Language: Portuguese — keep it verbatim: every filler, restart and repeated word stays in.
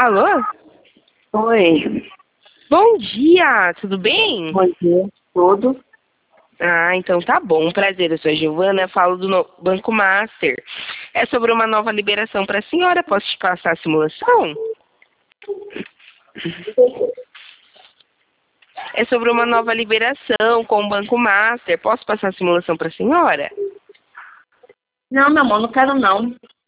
Alô? Oi. Bom dia, tudo bem? Bom dia. Tudo? Ah, então tá bom. Prazer, eu sou a Giovana, falo do no- Banco Master. É sobre uma nova liberação para a senhora. Posso te passar a simulação? É sobre uma nova liberação com o Banco Master. Posso passar a simulação para a senhora? Não, meu amor, não quero não.